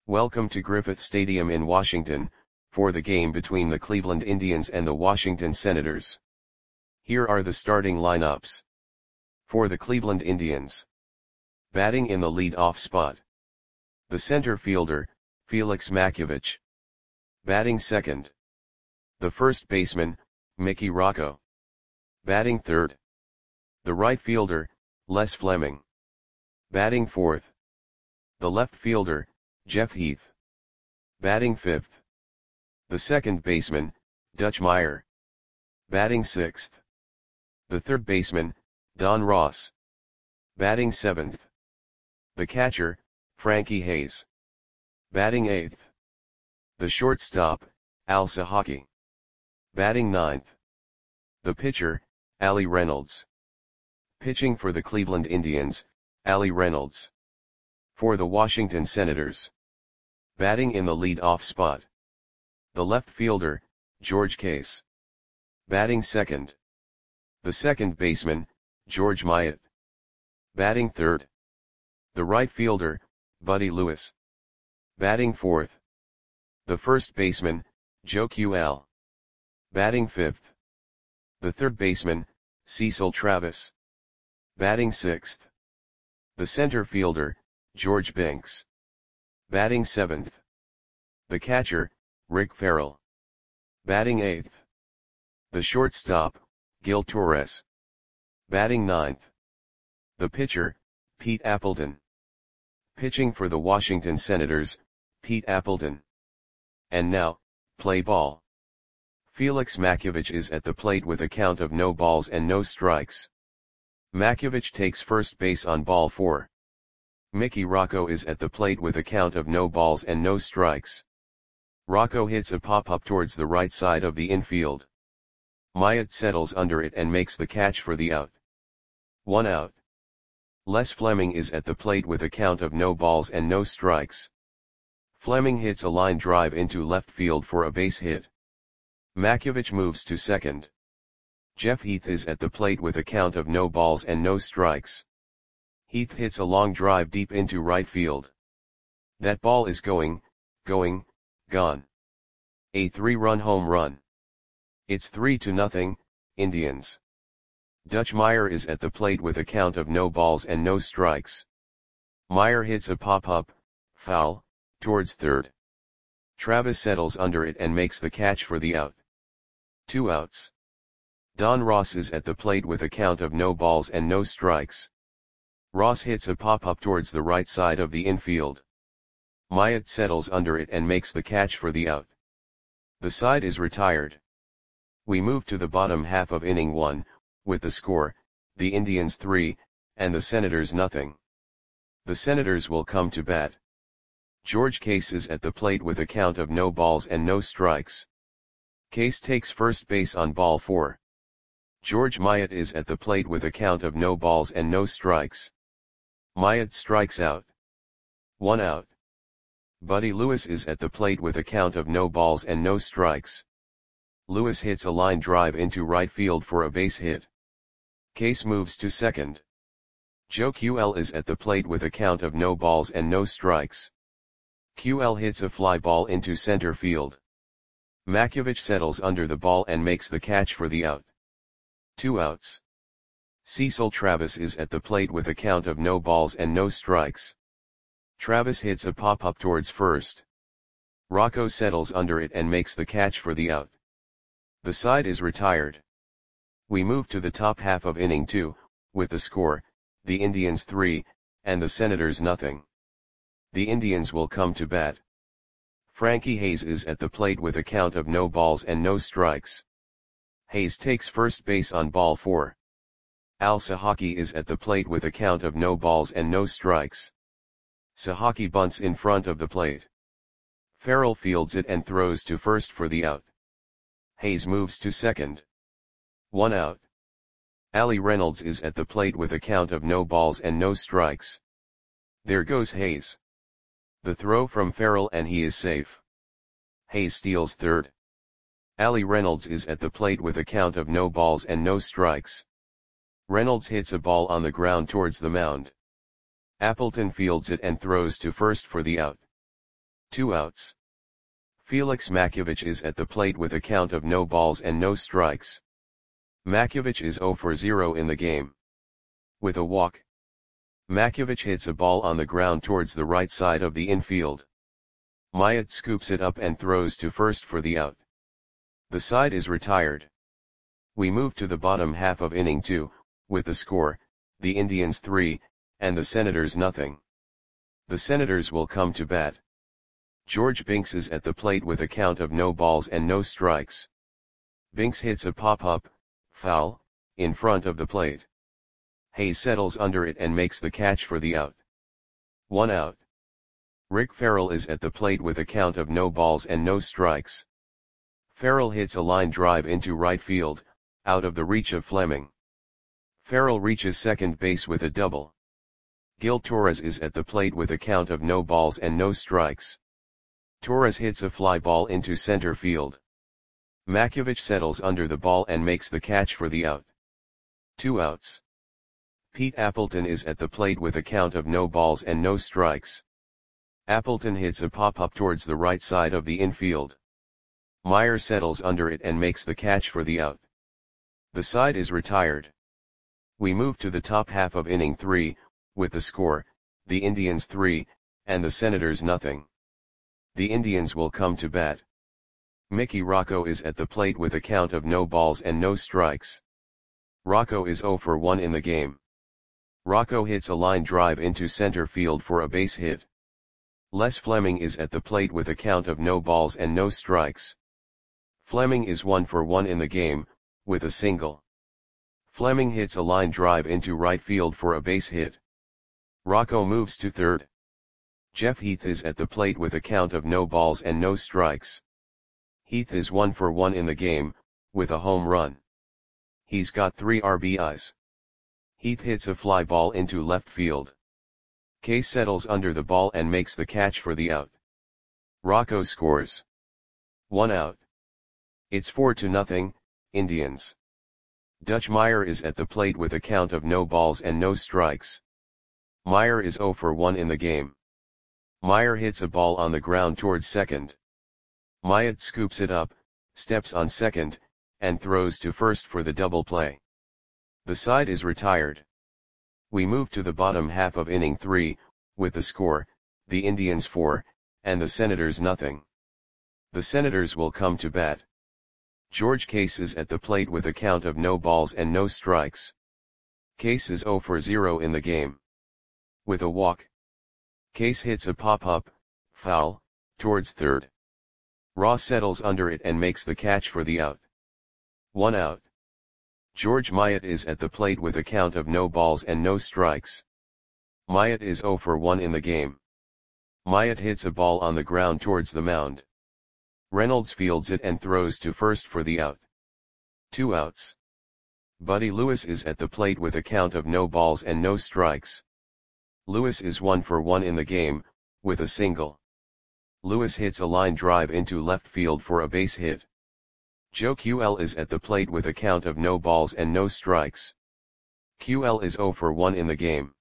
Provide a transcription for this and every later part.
Welcome to Griffith Stadium in Washington, for the game between the Cleveland Indians and the Washington Senators. Here are the starting lineups. For the Cleveland Indians. Batting in the lead-off spot. The center fielder, Felix Makiewicz. Batting second. The first baseman, Mickey Rocco. Batting third. The right fielder, Les Fleming. Batting fourth. The left fielder, Jeff Heath. Batting fifth. The second baseman, Dutch Meyer. Batting sixth. The third baseman, Don Ross. Batting seventh. The catcher, Frankie Hayes. Batting eighth. The shortstop, Al Sahaki. Batting ninth. The pitcher, Ali Reynolds. Pitching for the Cleveland Indians, Ali Reynolds. For the Washington Senators. Batting in the lead-off spot. The left fielder, George Case. Batting second. The second baseman, George Myatt. Batting third. The right fielder, Buddy Lewis. Batting fourth. The first baseman, Joe QL. Batting fifth. The third baseman, Cecil Travis. Batting sixth. The center fielder, George Binks. Batting seventh. The catcher, Rick Farrell. Batting eighth. The shortstop, Gil Torres. Batting ninth. The pitcher, Pete Appleton. Pitching for the Washington Senators, Pete Appleton. And now, play ball. Felix Makiewicz is at the plate with a count of no balls and no strikes. Makiewicz takes first base on ball 4. Mickey Rocco is at the plate with a count of no balls and no strikes. Rocco hits a pop-up towards the right side of the infield. Myatt settles under it and makes the catch for the out. 1 out. Les Fleming is at the plate with a count of no balls and no strikes. Fleming hits a line drive into left field for a base hit. Makiewicz moves to second. Jeff Heath is at the plate with a count of no balls and no strikes. Heath hits a long drive deep into right field. That ball is gone. A 3-run home run. It's 3-0, Indians. Dutch Meyer is at the plate with a count of no balls and no strikes. Meyer hits a pop-up, foul, towards third. Travis settles under it and makes the catch for the out. 2 outs. Don Ross is at the plate with a count of no balls and no strikes. Ross hits a pop-up towards the right side of the infield. Myatt settles under it and makes the catch for the out. The side is retired. We move to the bottom half of inning 1, with the score, the Indians 3, and the Senators nothing. The Senators will come to bat. George Case is at the plate with a count of no balls and no strikes. Case takes first base on ball 4. George Myatt is at the plate with a count of no balls and no strikes. Myatt strikes out. 1 out. Buddy Lewis is at the plate with a count of no balls and no strikes. Lewis hits a line drive into right field for a base hit. Case moves to second. Joe QL is at the plate with a count of no balls and no strikes. QL hits a fly ball into center field. Makiewicz settles under the ball and makes the catch for the out. 2 outs. Cecil Travis is at the plate with a count of no balls and no strikes. Travis hits a pop-up towards first. Rocco settles under it and makes the catch for the out. The side is retired. We move to the top half of inning 2, with the score, the Indians 3, and the Senators nothing. The Indians will come to bat. Frankie Hayes is at the plate with a count of no balls and no strikes. Hayes takes first base on ball 4. Al Sahaki is at the plate with a count of no balls and no strikes. Sahaki bunts in front of the plate. Farrell fields it and throws to first for the out. Hayes moves to second. 1 out. Ali Reynolds is at the plate with a count of no balls and no strikes. There goes Hayes. The throw from Farrell and he is safe. Hayes steals third. Ali Reynolds is at the plate with a count of no balls and no strikes. Reynolds hits a ball on the ground towards the mound. Appleton fields it and throws to first for the out. 2 outs. Felix Makiewicz is at the plate with a count of no balls and no strikes. Makiewicz is 0 for 0 in the game. With a walk, Makiewicz hits a ball on the ground towards the right side of the infield. Myatt scoops it up and throws to first for the out. The side is retired. We move to the bottom half of inning 2, with the score, the Indians 3, and the Senators nothing. The Senators will come to bat. George Binks is at the plate with a count of no balls and no strikes. Binks hits a pop-up, foul, in front of the plate. Hayes settles under it and makes the catch for the out. 1 out. Rick Farrell is at the plate with a count of no balls and no strikes. Farrell hits a line drive into right field, out of the reach of Fleming. Farrell reaches second base with a double. Gil Torres is at the plate with a count of no balls and no strikes. Torres hits a fly ball into center field. Makiewicz settles under the ball and makes the catch for the out. 2 outs. Pete Appleton is at the plate with a count of no balls and no strikes. Appleton hits a pop-up towards the right side of the infield. Meyer settles under it and makes the catch for the out. The side is retired. We move to the top half of inning 3, with the score, the Indians 3, and the Senators nothing. The Indians will come to bat. Mickey Rocco is at the plate with a count of no balls and no strikes. Rocco is 0 for 1 in the game. Rocco hits a line drive into center field for a base hit. Les Fleming is at the plate with a count of no balls and no strikes. Fleming is 1 for 1 in the game, with a single. Fleming hits a line drive into right field for a base hit. Rocco moves to third. Jeff Heath is at the plate with a count of no balls and no strikes. Heath is 1 for 1 in the game, with a home run. He's got 3 RBIs. Heath hits a fly ball into left field. Case settles under the ball and makes the catch for the out. Rocco scores. 1 out. It's 4-0, Indians. Dutch Meyer is at the plate with a count of no balls and no strikes. Meyer is 0 for 1 in the game. Meyer hits a ball on the ground towards second. Myatt scoops it up, steps on second, and throws to first for the double play. The side is retired. We move to the bottom half of inning 3, with the score, the Indians 4, and the Senators nothing. The Senators will come to bat. George Case is at the plate with a count of no balls and no strikes. Case is 0 for 0 in the game. With a walk, Case hits a pop-up, foul, towards third. Ross settles under it and makes the catch for the out. 1 out. George Myatt is at the plate with a count of no balls and no strikes. Myatt is 0 for 1 in the game. Myatt hits a ball on the ground towards the mound. Reynolds fields it and throws to first for the out. 2 outs. Buddy Lewis is at the plate with a count of no balls and no strikes. Lewis is 1 for 1 in the game, with a single. Lewis hits a line drive into left field for a base hit. Joe QL is at the plate with a count of no balls and no strikes. QL is 0 for 1 in the game.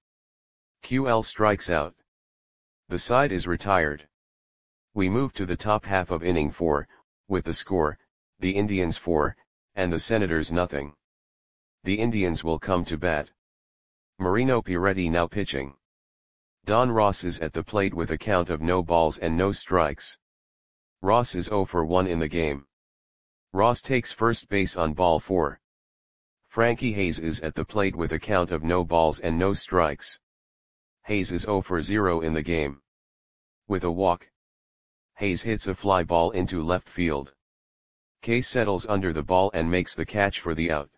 QL strikes out. The side is retired. We move to the top half of inning 4, with the score, the Indians 4, and the Senators nothing. The Indians will come to bat. Marino Piretti now pitching. Don Ross is at the plate with a count of no balls and no strikes. Ross is 0 for 1 in the game. Ross takes first base on ball 4. Frankie Hayes is at the plate with a count of no balls and no strikes. Hayes is 0 for 0 in the game. With a walk, Hayes hits a fly ball into left field. Case settles under the ball and makes the catch for the out.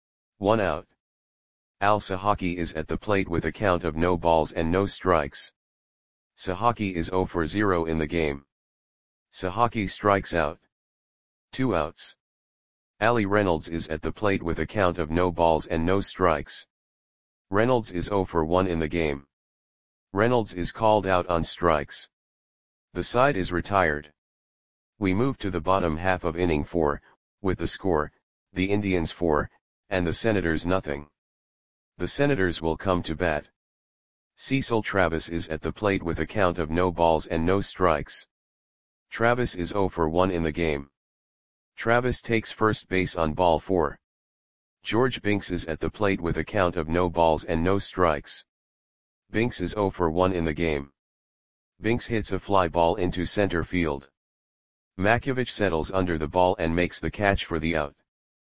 1 out. Al Sahaki is at the plate with a count of no balls and no strikes. Sahaki is 0 for 0 in the game. Sahaki strikes out. 2 outs. Ali Reynolds is at the plate with a count of no balls and no strikes. Reynolds is 0 for 1 in the game. Reynolds is called out on strikes. The side is retired. We move to the bottom half of inning 4, with the score, the Indians 4, and the Senators nothing. The Senators will come to bat. Cecil Travis is at the plate with a count of no balls and no strikes. Travis is 0 for 1 in the game. Travis takes first base on ball 4. George Binks is at the plate with a count of no balls and no strikes. Binks is 0 for 1 in the game. Binks hits a fly ball into center field. Makiewicz settles under the ball and makes the catch for the out.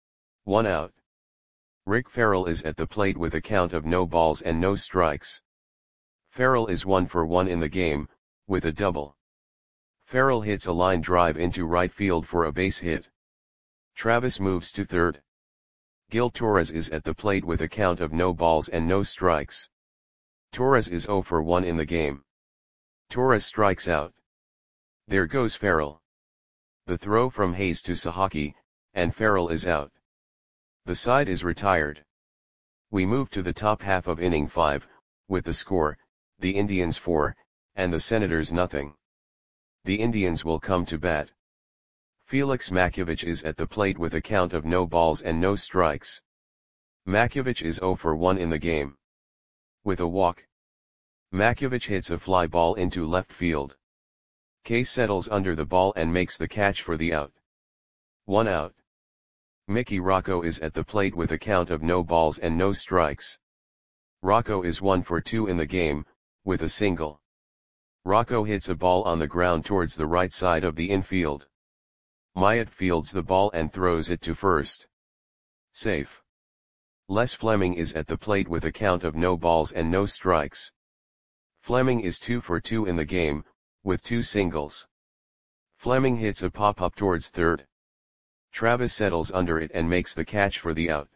1 out. Rick Farrell is at the plate with a count of no balls and no strikes. Farrell is 1 for 1 in the game, with a double. Farrell hits a line drive into right field for a base hit. Travis moves to third. Gil Torres is at the plate with a count of no balls and no strikes. Torres is 0 for 1 in the game. Torres strikes out. There goes Farrell. The throw from Hayes to Sahaki, and Farrell is out. The side is retired. We move to the top half of inning 5, with the score, the Indians 4, and the Senators nothing. The Indians will come to bat. Felix Makiewicz is at the plate with a count of no balls and no strikes. Makiewicz is 0 for 1 in the game. With a walk. Makiewicz hits a fly ball into left field. Case settles under the ball and makes the catch for the out. 1 out. Mickey Rocco is at the plate with a count of no balls and no strikes. Rocco is 1 for 2 in the game, with a single. Rocco hits a ball on the ground towards the right side of the infield. Myatt fields the ball and throws it to first. Safe. Les Fleming is at the plate with a count of no balls and no strikes. Fleming is 2 for 2 in the game, with 2 singles. Fleming hits a pop-up towards third. Travis settles under it and makes the catch for the out.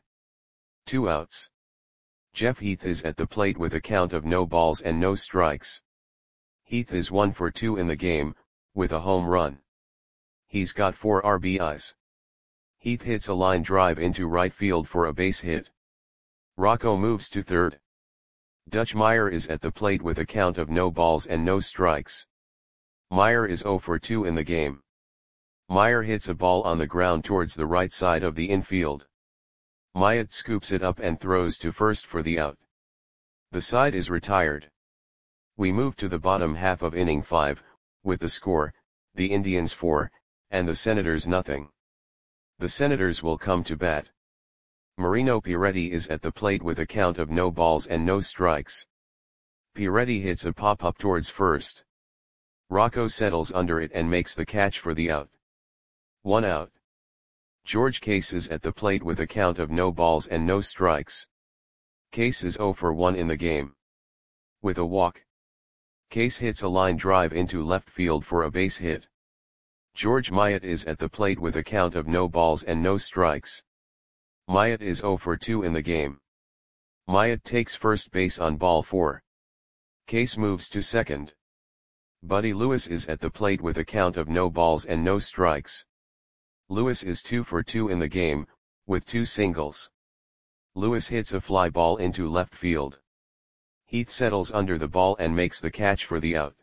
2 outs. Jeff Heath is at the plate with a count of no balls and no strikes. Heath is 1 for 2 in the game, with a home run. He's got 4 RBIs. Heath hits a line drive into right field for a base hit. Rocco moves to third. Dutch Meyer is at the plate with a count of no balls and no strikes. Meyer is 0 for 2 in the game. Meyer hits a ball on the ground towards the right side of the infield. Myatt scoops it up and throws to first for the out. The side is retired. We move to the bottom half of inning 5, with the score, the Indians 4, and the Senators nothing. The Senators will come to bat. Marino Piretti is at the plate with a count of no balls and no strikes. Piretti hits a pop-up towards first. Rocco settles under it and makes the catch for the out. 1 out. George Case is at the plate with a count of no balls and no strikes. Case is 0 for 1 in the game. With a walk. Case hits a line drive into left field for a base hit. George Myatt is at the plate with a count of no balls and no strikes. Myatt is 0 for 2 in the game. Myatt takes first base on ball 4. Case moves to second. Buddy Lewis is at the plate with a count of no balls and no strikes. Lewis is 2 for 2 in the game, with 2 singles. Lewis hits a fly ball into left field. Heath settles under the ball and makes the catch for the out.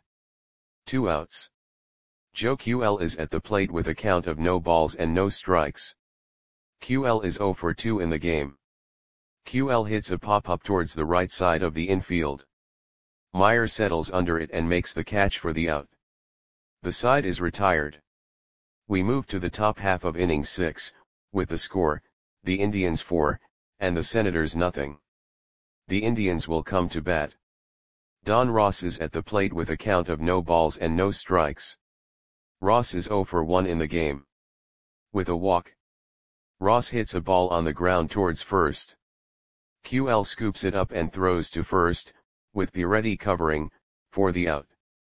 2 outs. Joe QL is at the plate with a count of no balls and no strikes. QL is 0 for 2 in the game. QL hits a pop-up towards the right side of the infield. Meyer settles under it and makes the catch for the out. The side is retired. We move to the top half of inning 6, with the score, the Indians 4, and the Senators nothing. The Indians will come to bat. Don Ross is at the plate with a count of no balls and no strikes. Ross is 0 for 1 in the game. With a walk. Ross hits a ball on the ground towards first. QL scoops it up and throws to first, with Piretti covering, for the out.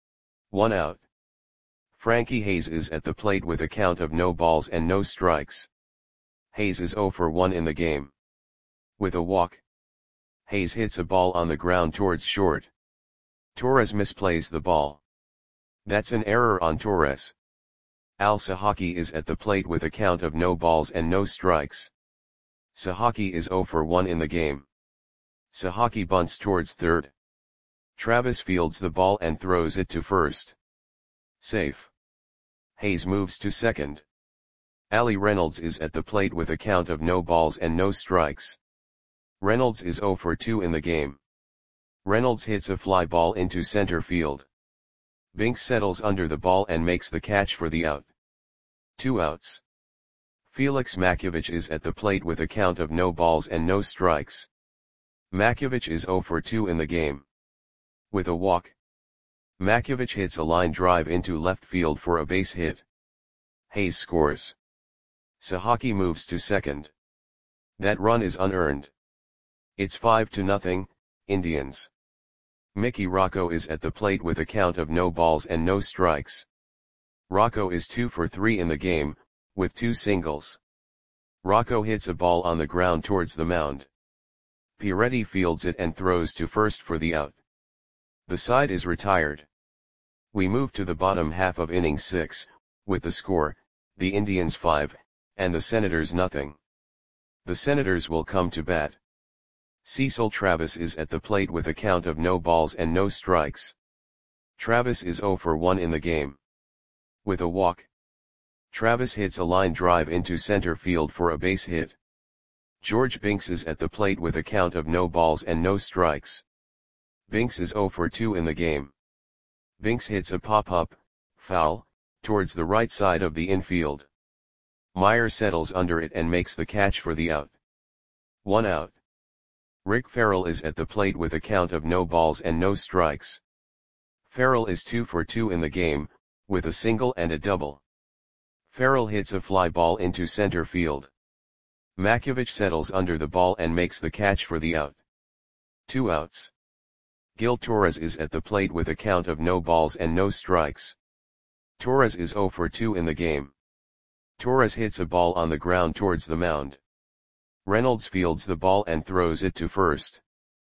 1 out. Frankie Hayes is at the plate with a count of no balls and no strikes. Hayes is 0 for 1 in the game. With a walk. Hayes hits a ball on the ground towards short. Torres misplays the ball. That's an error on Torres. Al Sahaki is at the plate with a count of no balls and no strikes. Sahaki is 0 for 1 in the game. Sahaki bunts towards third. Travis fields the ball and throws it to first. Safe. Hayes moves to second. Ali Reynolds is at the plate with a count of no balls and no strikes. Reynolds is 0 for 2 in the game. Reynolds hits a fly ball into center field. Binks settles under the ball and makes the catch for the out. 2 outs. Felix Makiewicz is at the plate with a count of no balls and no strikes. Makiewicz is 0 for 2 in the game. With a walk, Makiewicz hits a line drive into left field for a base hit. Hayes scores. Sahaki moves to second. That run is unearned. It's 5-0, Indians. Mickey Rocco is at the plate with a count of no balls and no strikes. Rocco is 2 for 3 in the game, with 2 singles. Rocco hits a ball on the ground towards the mound. Piretti fields it and throws to first for the out. The side is retired. We move to the bottom half of inning 6, with the score, the Indians 5, and the Senators nothing. The Senators will come to bat. Cecil Travis is at the plate with a count of no balls and no strikes. Travis is 0 for 1 in the game. With a walk, Travis hits a line drive into center field for a base hit. George Binks is at the plate with a count of no balls and no strikes. Binks is 0 for 2 in the game. Binks hits a pop-up, foul, towards the right side of the infield. Meyer settles under it and makes the catch for the out. 1 out. Rick Farrell is at the plate with a count of no balls and no strikes. Farrell is 2 for 2 in the game, with a single and a double. Farrell hits a fly ball into center field. Makiewicz settles under the ball and makes the catch for the out. 2 outs. Gil Torres is at the plate with a count of no balls and no strikes. Torres is 0 for 2 in the game. Torres hits a ball on the ground towards the mound. Reynolds fields the ball and throws it to first.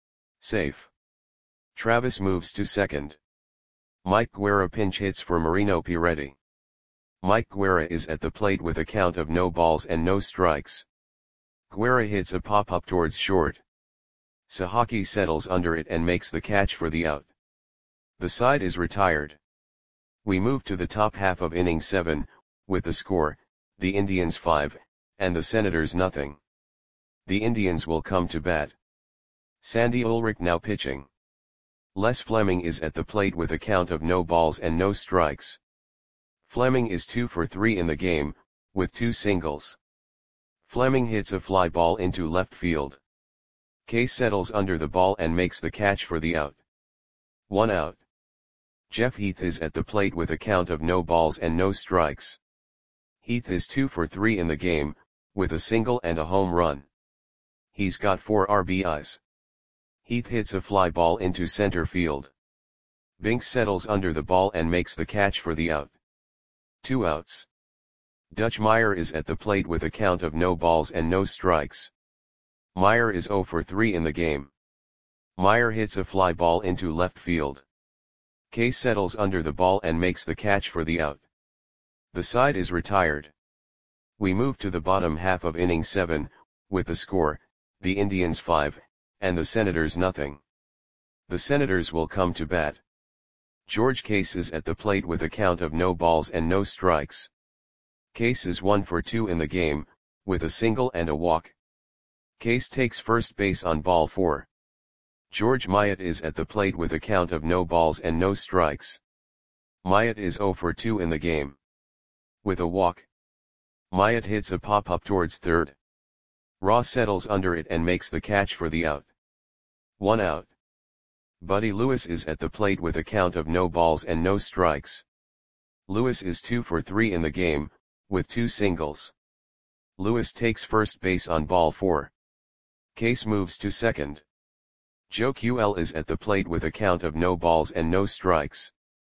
Safe. Travis moves to second. Mike Guerra pinch hits for Marino Piretti. Mike Guerra is at the plate with a count of no balls and no strikes. Guerra hits a pop-up towards short. Sahaki settles under it and makes the catch for the out. The side is retired. We move to the top half of inning 7, with the score, the Indians 5, and the Senators nothing. The Indians will come to bat. Sandy Ulrich now pitching. Les Fleming is at the plate with a count of no balls and no strikes. Fleming is 2 for 3 in the game, with 2 singles. Fleming hits a fly ball into left field. Case settles under the ball and makes the catch for the out. 1 out. Jeff Heath is at the plate with a count of no balls and no strikes. Heath is 2 for 3 in the game, with a single and a home run. He's got 4 RBIs. Heath hits a fly ball into center field. Binks settles under the ball and makes the catch for the out. 2 outs. Dutch Meyer is at the plate with a count of no balls and no strikes. Meyer is 0 for 3 in the game. Meyer hits a fly ball into left field. Case settles under the ball and makes the catch for the out. The side is retired. We move to the bottom half of inning 7, with the score, the Indians 5, and the Senators nothing. The Senators will come to bat. George Case is at the plate with a count of no balls and no strikes. Case is 1 for 2 in the game, with a single and a walk. Case takes first base on ball 4. George Myatt is at the plate with a count of no balls and no strikes. Myatt is 0 for 2 in the game. With a walk, Myatt hits a pop-up towards third. Ross settles under it and makes the catch for the out. 1 out. Buddy Lewis is at the plate with a count of no balls and no strikes. Lewis is 2 for 3 in the game, with 2 singles. Lewis takes first base on ball 4. Case moves to second. Joe QL is at the plate with a count of no balls and no strikes.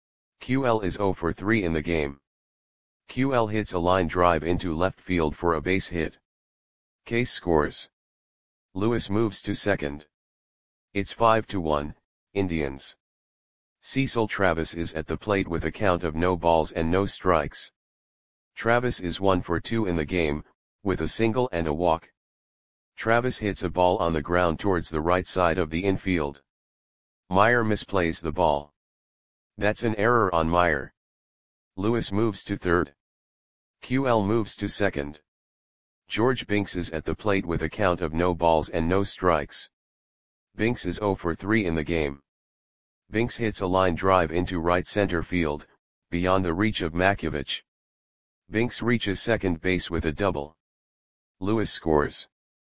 QL is 0 for 3 in the game. QL hits a line drive into left field for a base hit. Case scores. Lewis moves to second. It's 5-1, Indians. Cecil Travis is at the plate with a count of no balls and no strikes. Travis is 1 for 2 in the game, with a single and a walk. Travis hits a ball on the ground towards the right side of the infield. Meyer misplays the ball. That's an error on Meyer. Lewis moves to third. QL moves to second. George Binks is at the plate with a count of no balls and no strikes. Binks is 0 for 3 in the game. Binks hits a line drive into right center field, beyond the reach of Makiewicz. Binks reaches second base with a double. Lewis scores.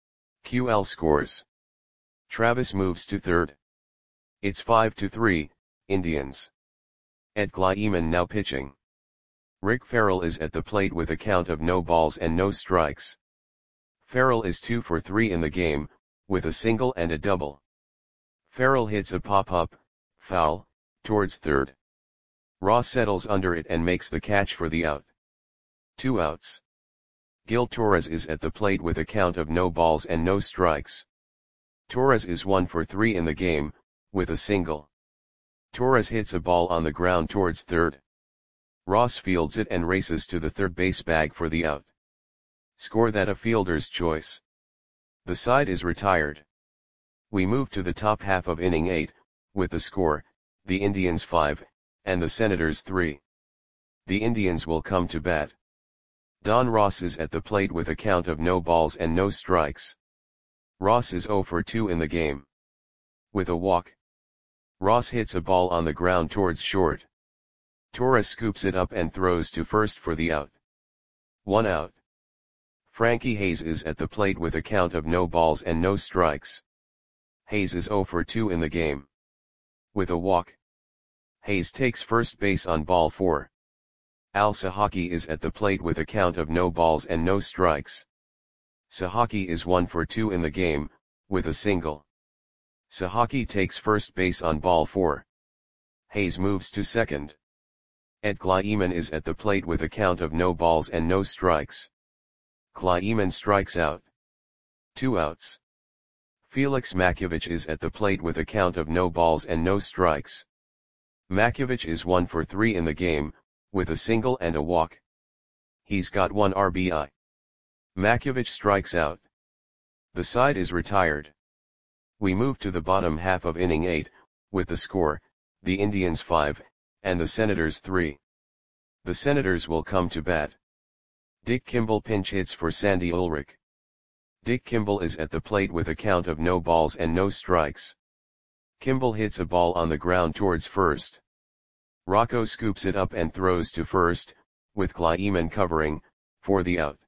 QL scores. Travis moves to third. It's 5-3, Indians. Ed Kleiman now pitching. Rick Farrell is at the plate with a count of no balls and no strikes. Farrell is 2 for 3 in the game, with a single and a double. Farrell hits a pop-up, foul, towards third. Ross settles under it and makes the catch for the out. 2 outs. Gil Torres is at the plate with a count of no balls and no strikes. Torres is 1 for 3 in the game, with a single. Torres hits a ball on the ground towards third. Ross fields it and races to the third base bag for the out. Score that a fielder's choice. The side is retired. We move to the top half of inning 8, with the score, the Indians 5, and the Senators 3. The Indians will come to bat. Don Ross is at the plate with a count of no balls and no strikes. Ross is 0 for 2 in the game. With a walk. Ross hits a ball on the ground towards short. Torres scoops it up and throws to first for the out. 1 out. Frankie Hayes is at the plate with a count of no balls and no strikes. Hayes is 0 for 2 in the game. With a walk. Hayes takes first base on ball 4. Al Sahaki is at the plate with a count of no balls and no strikes. Sahaki is 1 for 2 in the game, with a single. Sahaki takes first base on ball 4. Hayes moves to second. Ed Kleiman is at the plate with a count of no balls and no strikes. Kleiman strikes out. 2 outs. Felix Makiewicz is at the plate with a count of no balls and no strikes. Makiewicz is 1 for 3 in the game, with a single and a walk. He's got 1 RBI. Makiewicz strikes out. The side is retired. We move to the bottom half of inning 8, with the score, the Indians 5, and the Senators 3. The Senators will come to bat. Dick Kimball pinch hits for Sandy Ulrich. Dick Kimball is at the plate with a count of no balls and no strikes. Kimball hits a ball on the ground towards first. Rocco scoops it up and throws to first, with Kleiman covering, for the out.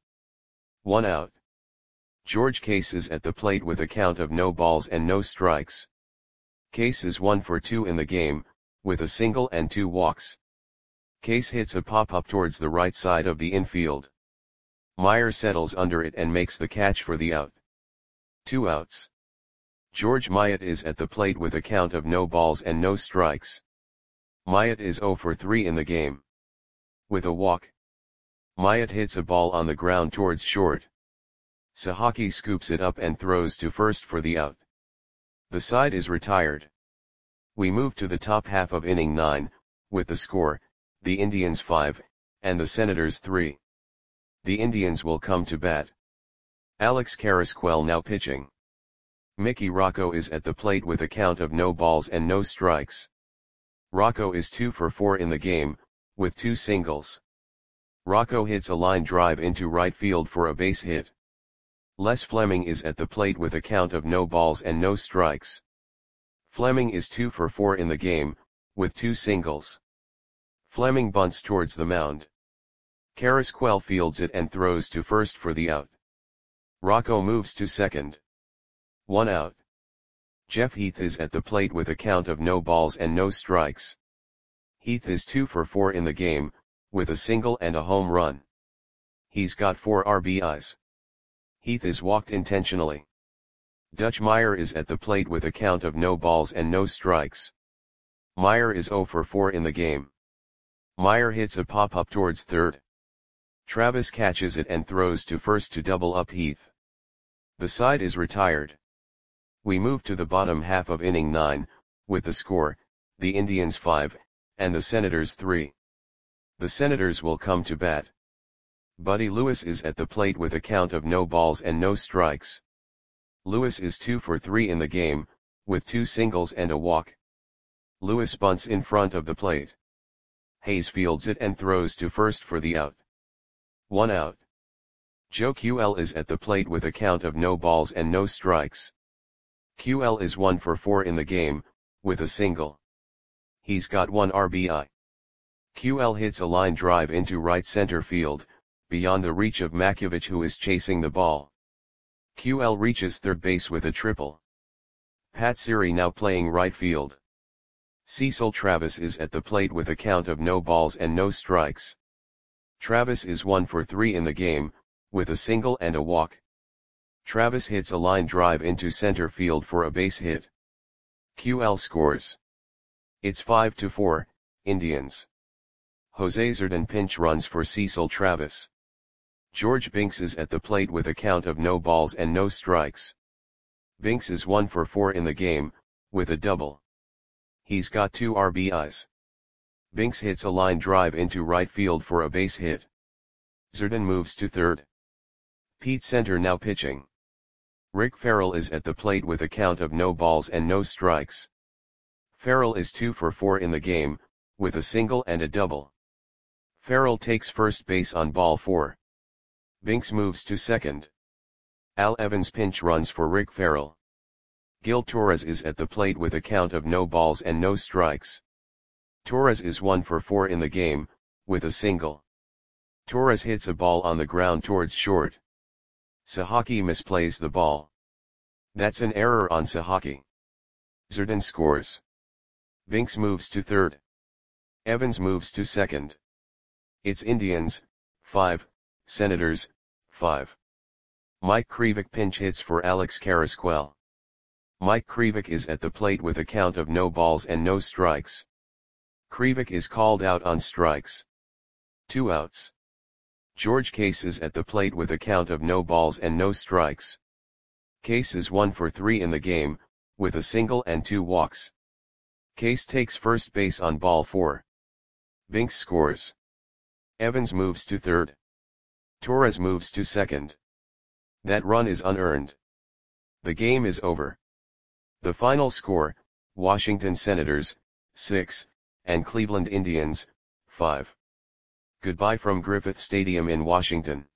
1 out. George Case is at the plate with a count of no balls and no strikes. Case is 1 for 2 in the game, with a single and 2 walks. Case hits a pop-up towards the right side of the infield. Meyer settles under it and makes the catch for the out. 2 outs. George Myatt is at the plate with a count of no balls and no strikes. Myatt is 0 for 3 in the game. With a walk. Myatt hits a ball on the ground towards short. Sahaki scoops it up and throws to first for the out. The side is retired. We move to the top half of inning 9, with the score, the Indians 5, and the Senators 3. The Indians will come to bat. Alex Carrasquel now pitching. Mickey Rocco is at the plate with a count of no balls and no strikes. Rocco is 2 for 4 in the game, with 2 singles. Rocco hits a line drive into right field for a base hit. Les Fleming is at the plate with a count of no balls and no strikes. Fleming is 2 for 4 in the game, with 2 singles. Fleming bunts towards the mound. Carrasquel fields it and throws to first for the out. Rocco moves to second. 1 out. Jeff Heath is at the plate with a count of no balls and no strikes. Heath is 2 for 4 in the game, with a single and a home run. He's got 4 RBIs. Heath is walked intentionally. Dutch Meyer is at the plate with a count of no balls and no strikes. Meyer is 0 for 4 in the game. Meyer hits a pop-up towards third. Travis catches it and throws to first to double up Heath. The side is retired. We move to the bottom half of inning 9, with the score, the Indians 5, and the Senators 3. The Senators will come to bat. Buddy Lewis is at the plate with a count of no balls and no strikes. Lewis is 2 for 3 in the game, with 2 singles and a walk. Lewis bunts in front of the plate. Hayes fields it and throws to first for the out. 1 out. Joe QL is at the plate with a count of no balls and no strikes. QL is 1 for 4 in the game, with a single. He's got 1 RBI. QL hits a line drive into right center field, beyond the reach of Makiewicz, who is chasing the ball. QL reaches third base with a triple. Pat Siri now playing right field. Cecil Travis is at the plate with a count of no balls and no strikes. Travis is 1 for 3 in the game, with a single and a walk. Travis hits a line drive into center field for a base hit. QL scores. It's 5-4, Indians. Jose Zerdan pinch runs for Cecil Travis. George Binks is at the plate with a count of no balls and no strikes. Binks is 1 for 4 in the game, with a double. He's got 2 RBIs. Binks hits a line drive into right field for a base hit. Zerdan moves to third. Pete Center now pitching. Rick Farrell is at the plate with a count of no balls and no strikes. Farrell is 2 for 4 in the game, with a single and a double. Farrell takes first base on ball 4. Binks moves to second. Al Evans pinch runs for Rick Farrell. Gil Torres is at the plate with a count of no balls and no strikes. Torres is 1 for 4 in the game, with a single. Torres hits a ball on the ground towards short. Sahaki misplays the ball. That's an error on Sahaki. Zerdan scores. Binks moves to third. Evans moves to second. It's Indians, 5, Senators, 5. Mike Krivik pinch hits for Alex Carrasquel. Mike Krivik is at the plate with a count of no balls and no strikes. Krivik is called out on strikes. 2 outs. George Case is at the plate with a count of no balls and no strikes. Case is 1 for 3 in the game, with a single and 2 walks. Case takes first base on ball 4. Binks scores. Evans moves to third. Torres moves to second. That run is unearned. The game is over. The final score, Washington Senators, 6, and Cleveland Indians, 5. Goodbye from Griffith Stadium in Washington.